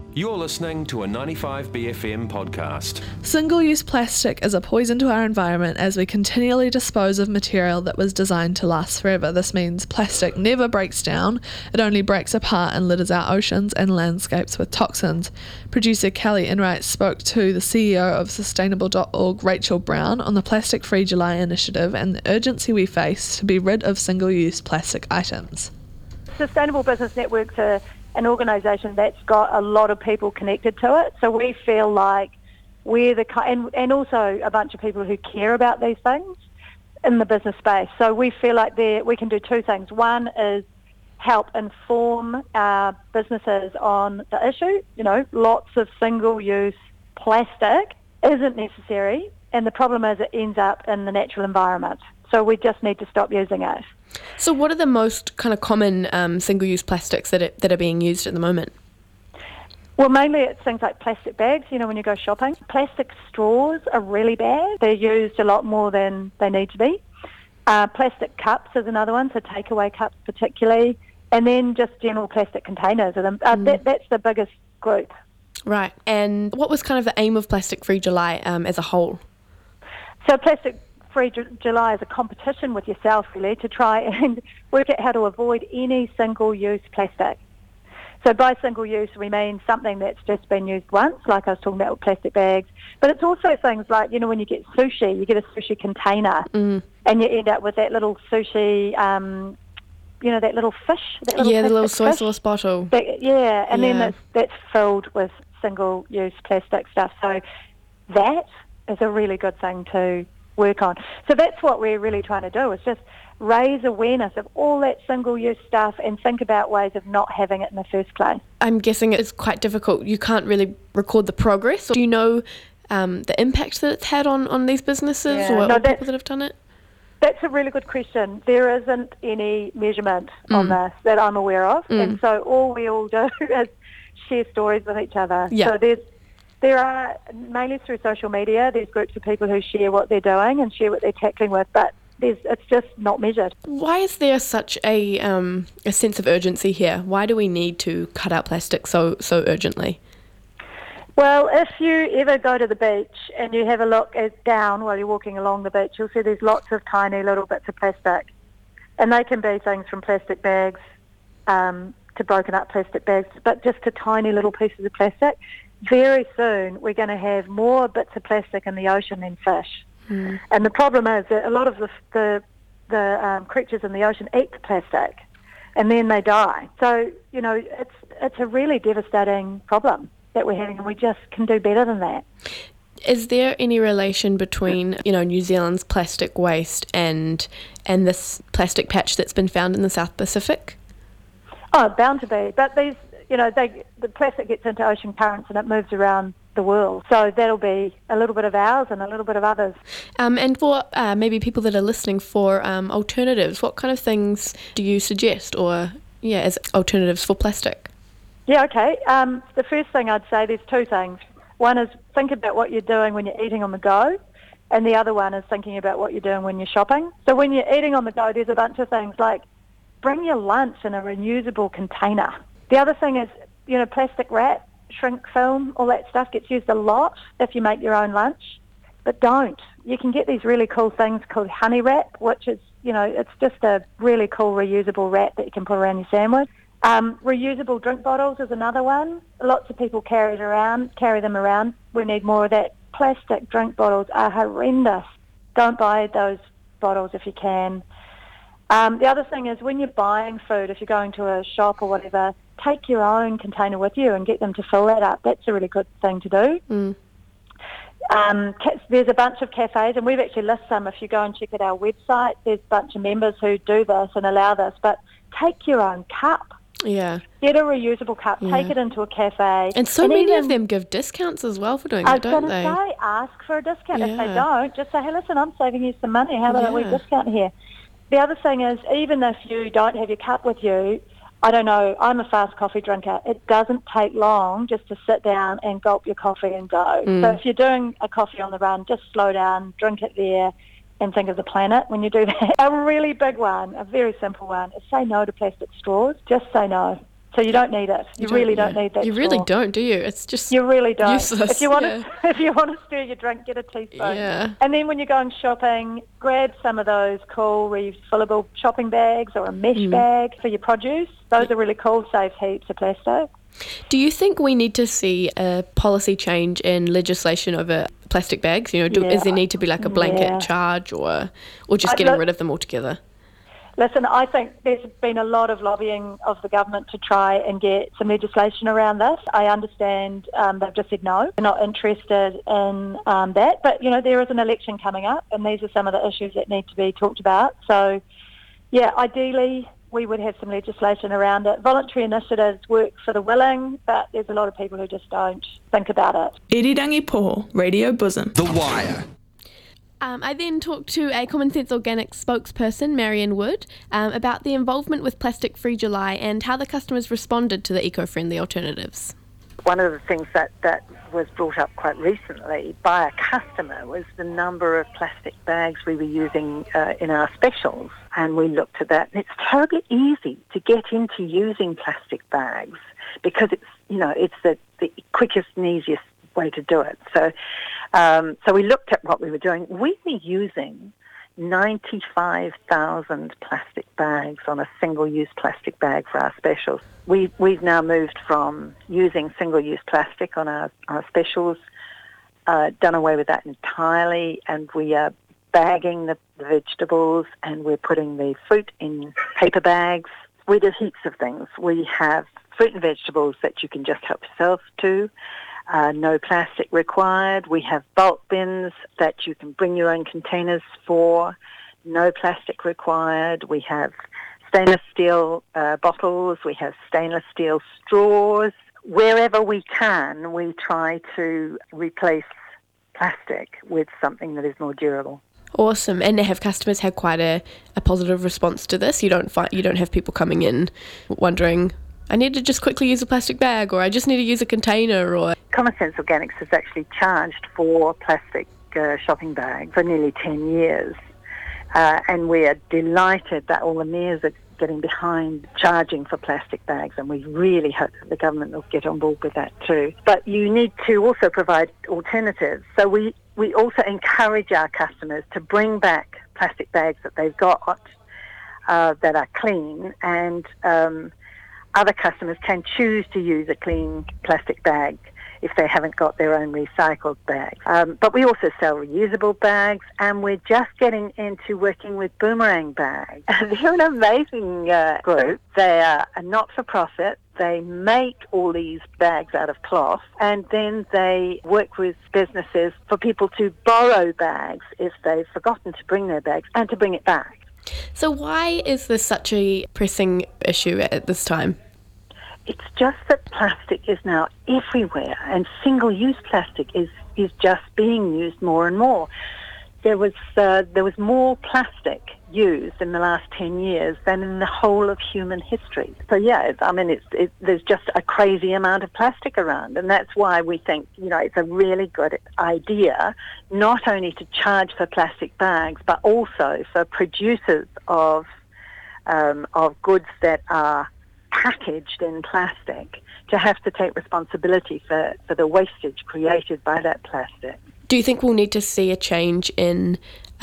You're listening to a 95BFM podcast. Single-use plastic is a poison to our environment as we continually dispose of material that was designed to last forever. This means plastic never breaks down, it only breaks apart and litters our oceans and landscapes with toxins. Producer Kelly Enright spoke to the CEO of Sustainable.org, Rachel Brown, on the Plastic Free July initiative and the urgency we face to be rid of single-use plastic items. Sustainable Business Network's an organisation that's got a lot of people connected to it, so we feel like we're and also a bunch of people who care about these things in the business space. So we feel like we can do two things. One is help inform our businesses on the issue. You know, lots of single-use plastic isn't necessary, and the problem is it ends up in the natural environment. So we just need to stop using it. So what are the most kind of common single-use plastics that are being used at the moment? Well, mainly it's things like plastic bags, you know, when you go shopping. Plastic straws are really bad. They're used a lot more than they need to be. Plastic cups is another one, so takeaway cups particularly. And then just general plastic containers. That's the biggest group. Right. And what was kind of the aim of Plastic Free July as a whole? So Plastic Free July is a competition with yourself, really, to try and work out how to avoid any single-use plastic. So by single-use, we mean something that's just been used once, like I was talking about with plastic bags. But it's also things like, you know, when you get sushi, you get a sushi container, and you end up with that little sushi, you know, that little fish. The little soy sauce bottle. Then that's filled with single-use plastic stuff. So that is a really good thing to work on. So that's what we're really trying to do, is just raise awareness of all that single-use stuff and think about ways of not having it in the first place. I'm guessing it's quite difficult. You can't really record the progress. Do you know the impact that it's had on these businesses or people that have done it? That's a really good question. There isn't any measurement on this that I'm aware of, and so all we all do is share stories with each other. Yeah. So there are, mainly through social media, there's groups of people who share what they're doing and share what they're tackling with, but it's just not measured. Why is there such a sense of urgency here? Why do we need to cut out plastic so urgently? Well, if you ever go to the beach and you have a look down while you're walking along the beach, you'll see there's lots of tiny little bits of plastic. And they can be things from plastic bags to broken up plastic bags, but just to tiny little pieces of plastic. Very soon we're going to have more bits of plastic in the ocean than fish. And the problem is that a lot of the creatures in the ocean eat the plastic and then they die. So, you know, it's a really devastating problem that we're having, and we just can do better than that. Is there any relation between, you know, New Zealand's plastic waste and this plastic patch that's been found in the South Pacific? Oh, bound to be. But these, you know, the plastic gets into ocean currents and it moves around the world. So that'll be a little bit of ours and a little bit of others. And for maybe people that are listening for alternatives, what kind of things do you suggest as alternatives for plastic? Yeah, okay. The first thing I'd say, there's two things. One is think about what you're doing when you're eating on the go, and the other one is thinking about what you're doing when you're shopping. So when you're eating on the go, there's a bunch of things like bring your lunch in a reusable container. The other thing is, you know, plastic wrap, shrink film, all that stuff gets used a lot if you make your own lunch, but don't. You can get these really cool things called honey wrap, which is, you know, it's just a really cool reusable wrap that you can put around your sandwich. Reusable drink bottles is another one. Lots of people carry them around. We need more of that. Plastic drink bottles are horrendous. Don't buy those bottles if you can. The other thing is when you're buying food, if you're going to a shop or whatever, take your own container with you and get them to fill that up. That's a really good thing to do. There's a bunch of cafes, and we've actually listed some. If you go and check at our website, there's a bunch of members who do this and allow this. But take your own cup. Yeah. Get a reusable cup, take it into a cafe. And many of them give discounts as well for doing that, don't they? I was going to say, ask for a discount. If they don't, just say, hey, listen, I'm saving you some money. How about we discount here? The other thing is, even if you don't have your cup with you, I don't know, I'm a fast coffee drinker. It doesn't take long just to sit down and gulp your coffee and go. So if you're doing a coffee on the run, just slow down, drink it there, and think of the planet when you do that. A really big one, a very simple one, is say no to plastic straws. Just say no. So you don't need it. You really don't need that You really straw. don't, do you? It's just You really don't. useless. If you want to stir your drink, get a teaspoon. Yeah. And then when you're going shopping, grab some of those cool refillable shopping bags or a mesh bag for your produce. Those are really cool, save heaps of plastic. Do you think we need to see a policy change in legislation over plastic bags? You know, does there need to be like a blanket charge or just getting rid of them altogether? Listen, I think there's been a lot of lobbying of the government to try and get some legislation around this. I understand they've just said no, they're not interested in that. But, you know, there is an election coming up and these are some of the issues that need to be talked about. So, yeah, ideally we would have some legislation around it. Voluntary initiatives work for the willing, but there's a lot of people who just don't think about it. Irirangi Poho, Radio Bosom. The Wire. I then talked to a Common Sense Organics spokesperson, Marion Wood, about the involvement with Plastic Free July and how the customers responded to the eco-friendly alternatives. One of the things that was brought up quite recently by a customer was the number of plastic bags we were using in our specials. And we looked at that, and it's terribly easy to get into using plastic bags because it's the quickest and easiest way to do it. So we looked at what we were doing. We were using 95,000 plastic bags on a single-use plastic bag for our specials. We've now moved from using single-use plastic on our specials, done away with that entirely, and we are bagging the vegetables and we're putting the fruit in paper bags. We do heaps of things. We have fruit and vegetables that you can just help yourself to. No plastic required. We have bulk bins that you can bring your own containers for. No plastic required. We have stainless steel bottles. We have stainless steel straws. Wherever we can, we try to replace plastic with something that is more durable. Awesome. And have customers had quite a positive response to this? You don't have people coming in wondering, I need to just quickly use a plastic bag, or I just need to use a container, or... Common Sense Organics has actually charged for plastic shopping bags for nearly 10 years. And we are delighted that all the mayors are getting behind charging for plastic bags, and we really hope that the government will get on board with that too. But you need to also provide alternatives. So we also encourage our customers to bring back plastic bags that they've got that are clean, and other customers can choose to use a clean plastic bag if they haven't got their own recycled bags. But we also sell reusable bags, and we're just getting into working with Boomerang Bags. They're an amazing group. They are a not-for-profit. They make all these bags out of cloth, and then they work with businesses for people to borrow bags if they've forgotten to bring their bags and to bring it back. So why is this such a pressing issue at this time? It's just that plastic is now everywhere, and single-use plastic is just being used more and more. There was more plastic used in the last 10 years than in the whole of human history. So yeah, there's just a crazy amount of plastic around, and that's why we think it's a really good idea not only to charge for plastic bags, but also for producers of goods that are packaged in plastic to have to take responsibility for the wastage created by that plastic. Do you think we'll need to see a change in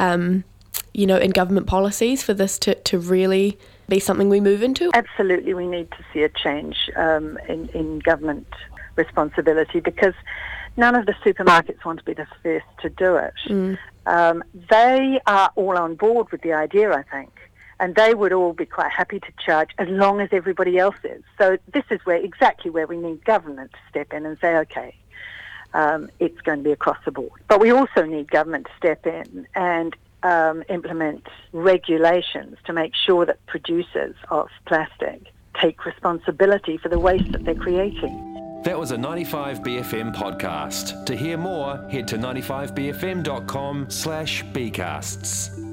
in government policies for this to really be something we move into? Absolutely, we need to see a change in government responsibility, because none of the supermarkets want to be the first to do it. They are all on board with the idea, I think, and they would all be quite happy to charge as long as everybody else is. So this is exactly where we need government to step in and say, okay, it's going to be across the board. But we also need government to step in and implement regulations to make sure that producers of plastic take responsibility for the waste that they're creating. That was a 95BFM podcast. To hear more, head to 95bfm.com/bcasts.